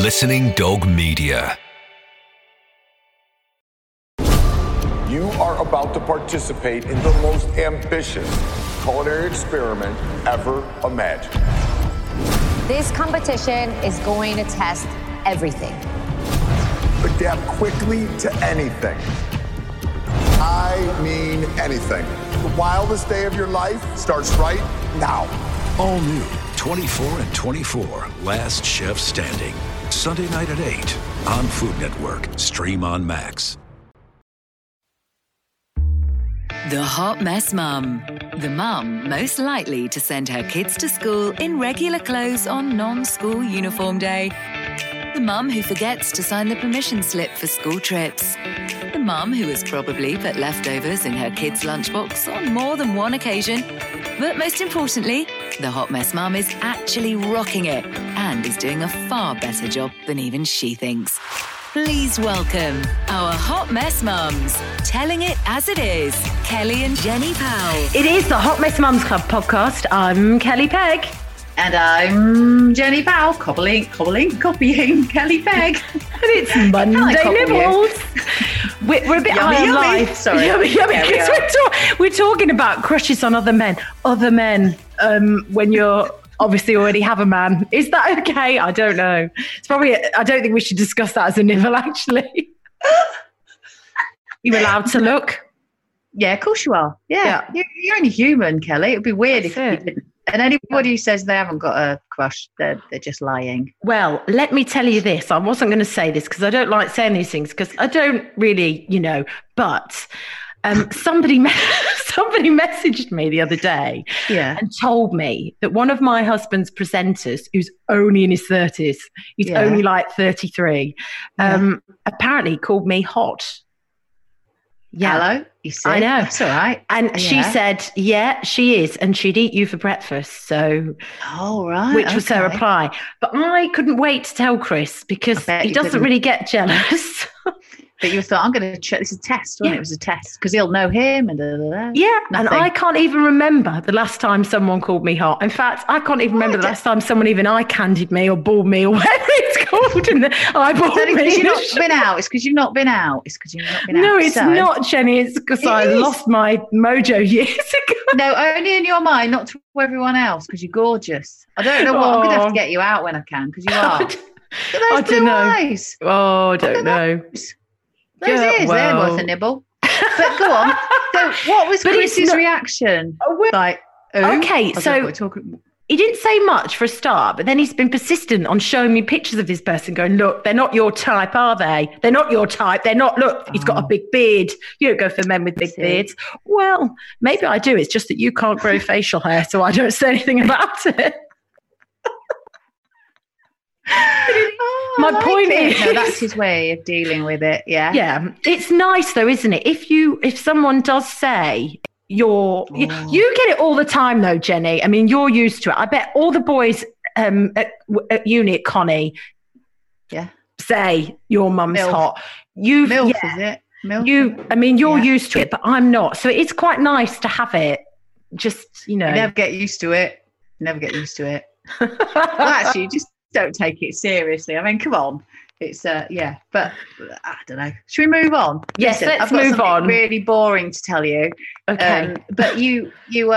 Listening Dog Media. You are about to participate in the most ambitious culinary experiment ever imagined. This competition is going to test everything. Adapt quickly to anything. I mean anything. The wildest day of your life starts right now. All new 24 and 24, Last Chef Standing. Sunday night at 8 on Food Network. Stream on Max. The Hot Mess Mum. The mum most likely to send her kids to school in regular clothes on non-school uniform day. The mum who forgets to sign the permission slip for school trips. The mum who has probably put leftovers in her kids' lunchbox on more than one occasion. But most importantly, the Hot Mess Mum is actually rocking it and is doing a far better job than even she thinks. Please welcome our Hot Mess Mums, telling it as it is, Kelly and Jenny Powell. It is the Hot Mess Mums Club podcast. I'm Kelly Pegg. And I'm Jenny Powell, copying Kelly Pegg. And it's Monday Nibbles. We're a bit high on life. Sorry. Yummy, because we're talking about crushes on other men. When you're obviously already have a man. Is that okay? I don't know. It's probably, I don't think we should discuss that as a nibble, actually. You allowed to look? Yeah, of course you are. Yeah. You're only human, Kelly. It would be weird if you didn't. And anybody who says they haven't got a crush, they're just lying. Well, let me tell you this. I wasn't going to say this because I don't like saying these things because I don't really, but somebody messaged me the other day and told me that one of my husband's presenters, who's only in his 30s, he's only like 33, apparently called me hot. Yeah. Hello, you see? I know. That's all right. And she said, she is, and she'd eat you for breakfast. So, which was her reply. But I couldn't wait to tell Chris because he doesn't really get jealous. But you thought, I'm going to check. This is a test, wasn't it? It was a test because he'll know him. And Yeah, nothing. And I can't even remember the last time someone called me hot. In fact, I can't even remember the last time someone even eye-candied me or balled me or whatever it's called. And eyeballed me. Because you've not been out. It's because you've not been out. No, it's not, Jenny. It's because I lost my mojo years ago. No, only in your mind, not to everyone else, because you're gorgeous. I don't know what. I'm going to have to get you out when I can, because you are. I don't know. Eyes. Oh, I don't know. Those ears, they're worth a nibble. But go on. So what was Chris's reaction? Okay, so he didn't say much for a start, but then he's been persistent on showing me pictures of this person going, look, they're not your type, are they? They're not your type. They're not, look, he's got a big beard. You don't go for men with big beards. Well, maybe I do. It's just that you can't grow facial hair, so I don't say anything about it. My point is, no, that's his way of dealing with it. Yeah, it's nice though, isn't it? If someone does say you get it all the time though, Jenny. I mean, you're used to it. I bet all the boys at uni at Connie, say your mum's Milf. hot. Milf, is it? Milf. I mean, you're used to it, but I'm not. So it's quite nice to have it. Just You never get used to it. Well, actually, just don't take it seriously. I mean, come on. It's but I don't know. Should we move on? Yes, Listen, let's move on. Really boring to tell you. Okay. But we've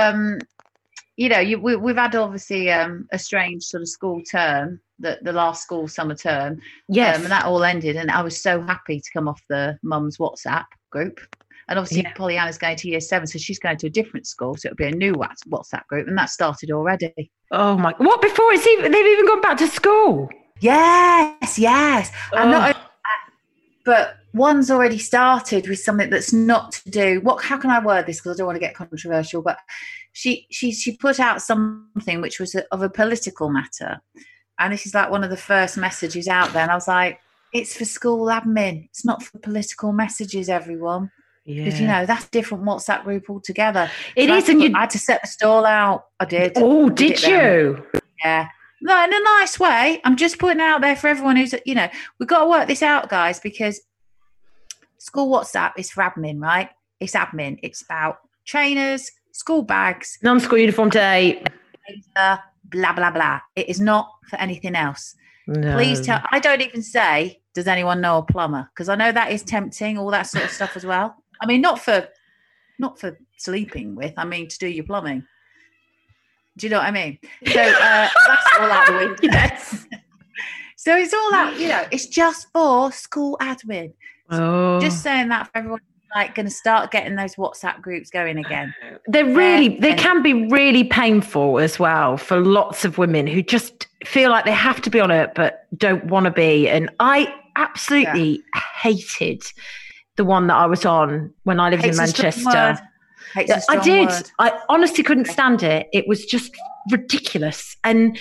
had obviously a strange sort of school term, the last school summer term. Yes. And that all ended, and I was so happy to come off the mum's WhatsApp group. And obviously Pollyanna's going to year 7, so she's going to a different school, so it'll be a new WhatsApp group, and that started already. Oh my! What before they've even gone back to school? Yes. I'm not. But one's already started with something that's not to do. How can I word this? Because I don't want to get controversial. But she put out something which was of a political matter, and this is like one of the first messages out there. And I was like, it's for school admin. It's not for political messages, everyone. Because that's a different WhatsApp group altogether. It is, I had to set the stall out. I did. Oh, did you? Yeah. No, in a nice way. I'm just putting it out there for everyone who's, we've got to work this out, guys, because school WhatsApp is for admin, right? It's admin. It's about trainers, school bags, non-school uniform day, blah, blah, blah. It is not for anything else. No. Please tell. I don't even say, does anyone know a plumber? Because I know that is tempting, all that sort of stuff as well. I mean, not for sleeping with. I mean, to do your plumbing. Do you know what I mean? So that's all out the window. Yes. So it's all out, it's just for school admin. Oh. Just saying that for everyone like going to start getting those WhatsApp groups going again. They can be really painful as well for lots of women who just feel like they have to be on it but don't want to be. And I absolutely hated the one that I was on when I lived in Manchester. I did. Word. I honestly couldn't stand it. It was just ridiculous and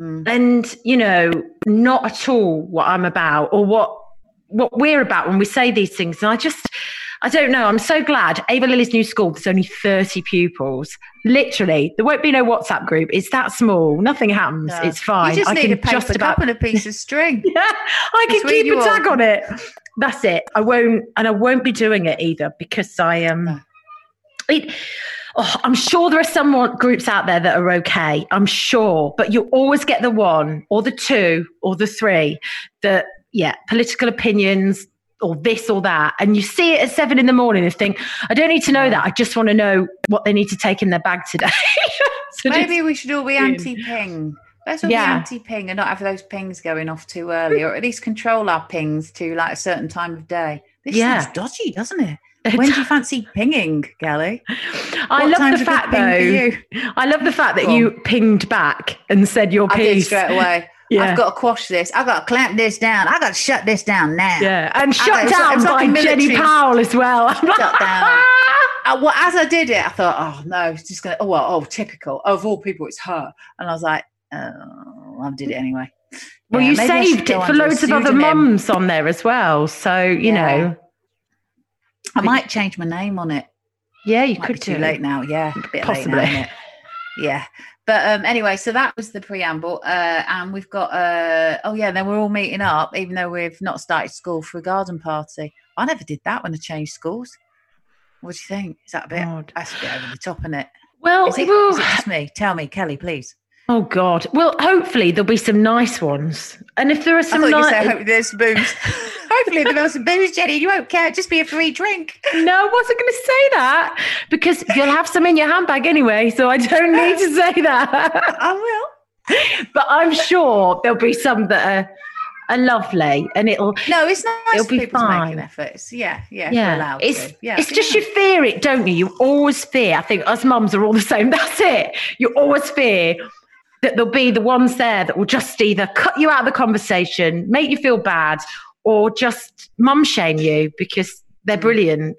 not at all what I'm about or what we're about when we say these things. And I don't know. I'm so glad Ava Lily's new school, there's only 30 pupils. Literally, there won't be no WhatsApp group. It's that small. Nothing happens. No. It's fine. You just need a paper cup and a piece of string. Yeah, I can keep a tag on it. That's it. I won't be doing it either because I am. I'm sure there are some groups out there that are okay. I'm sure, but you always get the one or the two or the three that, political opinions or this or that. And you see it at 7 a.m. and think, I don't need to know that. I just want to know what they need to take in their bag today. So maybe we should all be anti-ping. Let's all be anti-ping and not have those pings going off too early, or at least control our pings to like a certain time of day. This sounds dodgy, doesn't it? When do you fancy pinging, Kelly? I love the fact that you pinged back and said your piece. I did straight away. Yeah. I've got to quash this. I've got to clamp this down. I've got to shut this down now. Yeah, and shut down by Jenny Powell as well. Shut down. As I did it, I thought, oh no, it's just going to, typical. Of all people, it's her. And I was like, I did it anyway. Well, you saved it for loads of other mums on there as well. So, you know. I might change my name on it. Yeah, you could do. Too late now. Yeah, a bit possibly. Late now, isn't it? Yeah. But anyway, so that was the preamble. And we've got, then we're all meeting up, even though we've not started school, for a garden party. I never did that when I changed schools. What do you think? Is that a bit, that's a bit over the top, isn't it? Well, is it just me? Tell me, Kelly, please. Oh, God. Well, hopefully there'll be some nice ones. And if there are some hopefully there's some booze. Hopefully there's some booze, Jenny. You won't care. Just be a free drink. No, I wasn't going to say that because you'll have some in your handbag anyway, so I don't need to say that. I will. But I'm sure there'll be some that are lovely and it'll... No, it's nice it'll be people fine. To make an effort. We're allowed to. Yeah, it's just you fear it, don't you? You always fear. I think us mums are all the same. That's it. You always fear that there'll be the ones there that will just either cut you out of the conversation, make you feel bad, or just mum shame you because they're brilliant.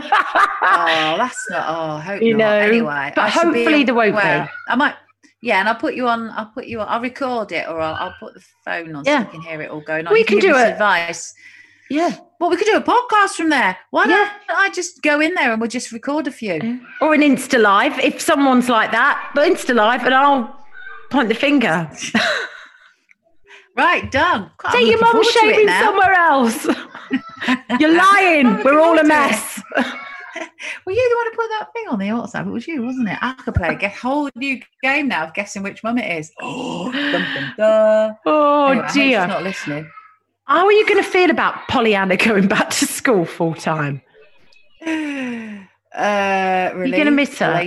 That's not. I hope not. Anyway, but hopefully there won't be. I might. Yeah, and I'll put you on. I'll record it, or I'll put the phone on so you can hear it all going on. We can do it. Advice. Yeah. Well, we could do a podcast from there. Why don't I just go in there and we'll just record a few, or an Insta Live if someone's like that. But Insta Live, and I'll point the finger. Right, done. Take your mum shaving somewhere else. You're lying. We're all a mess. Were you the one who put that thing on the WhatsApp? It was you, wasn't it? I could play a whole new game now of guessing which mum it is. Oh, anyway, dear. She's not listening. How are you going to feel about Pollyanna going back to school full time? Really? You're going to miss her.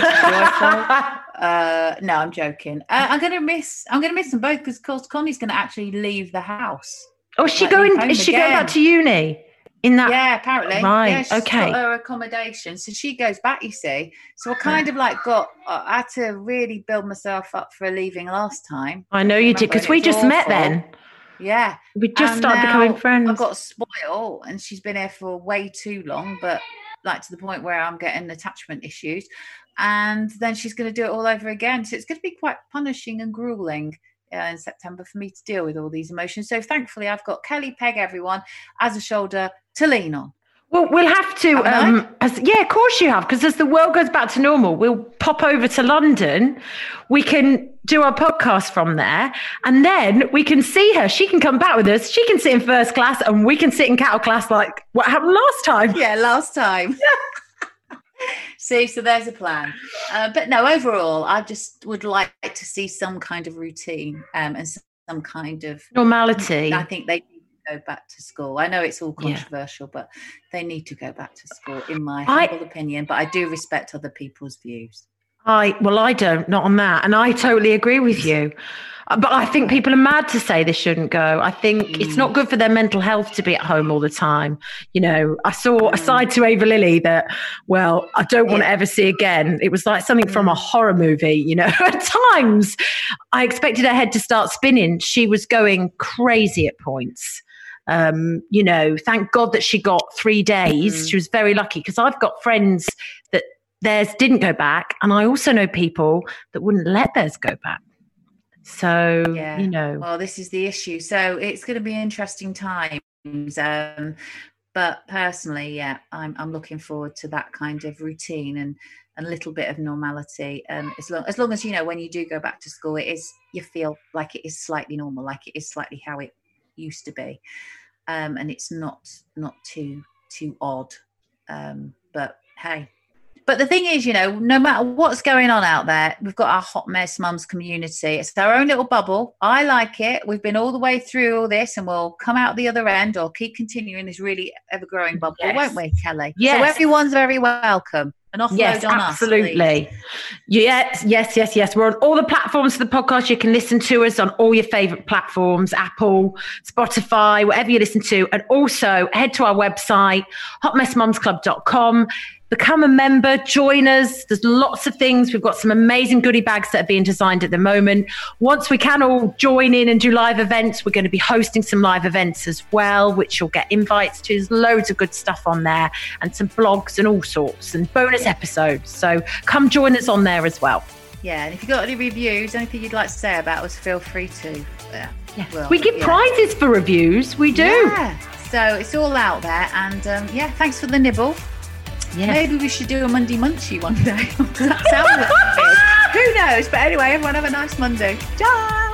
No, I'm joking. I'm going to miss them both because, of course, Connie's going to actually leave the house. Oh, is she going back to uni? Yeah, apparently. Right, yeah, she's okay. got her accommodation, so she goes back, you see. So I kind of I had to really build myself up for leaving last time. I know you did, because we just met then. Yeah. We just started becoming friends. I got spoiled and she's been here for way too long, but like to the point where I'm getting attachment issues. And then she's going to do it all over again. So it's going to be quite punishing and grueling in September for me to deal with all these emotions. So thankfully, I've got Kelly Peg, everyone, as a shoulder to lean on. Well, we'll have to, of course you have, because as the world goes back to normal, we'll pop over to London. We can do our podcast from there, and then we can see her. She can come back with us. She can sit in first class, and we can sit in cattle class like what happened last time. Yeah, last time. See, so there's a plan. But no, overall, I just would like to see some kind of routine and some kind of normality. I think they need to go back to school. I know it's all controversial, but they need to go back to school, in my humble opinion. But I do respect other people's views. I don't, not on that. And I totally agree with you. But I think people are mad to say they shouldn't go. I think it's not good for their mental health to be at home all the time. You know, I saw a side to Ava Lilly that, well, I don't want to ever see again. It was like something from a horror movie, you know. At times, I expected her head to start spinning. She was going crazy at points. You know, thank God that she got 3 days. She was very lucky, because I've got friends that theirs didn't go back. And I also know people that wouldn't let theirs go back. So, you know. Well, this is the issue. So it's going to be interesting times. But personally, I'm looking forward to that kind of routine and a little bit of normality. And as long as, you know, when you do go back to school, you feel like it is slightly normal, like it is slightly how it used to be. And it's not too odd. But hey. But the thing is, you know, no matter what's going on out there, we've got our Hot Mess Mums community. It's our own little bubble. I like it. We've been all the way through all this, and we'll come out the other end or keep continuing this really ever-growing bubble, won't we, Kelly? Yes. So everyone's very welcome. An offload on us. Absolutely. Yes. We're on all the platforms for the podcast. You can listen to us on all your favorite platforms, Apple, Spotify, whatever you listen to. And also head to our website, hotmessmumsclub.com. Become a member, join us. There's lots of things. We've got some amazing goodie bags that are being designed at the moment. Once we can all join in and do live events, we're going to be hosting some live events as well, which you'll get invites to. There's loads of good stuff on there, and some blogs and all sorts, and bonus episodes. So come join us on there as well. Yeah, and if you've got any reviews, anything you'd like to say about us, feel free to. We give prizes for reviews. We do. Yeah. So it's all out there. And thanks for the nibble. Yes. Maybe we should do a Monday Munchie one day. That sounds like it. Who knows? But anyway, everyone have a nice Monday. Ciao.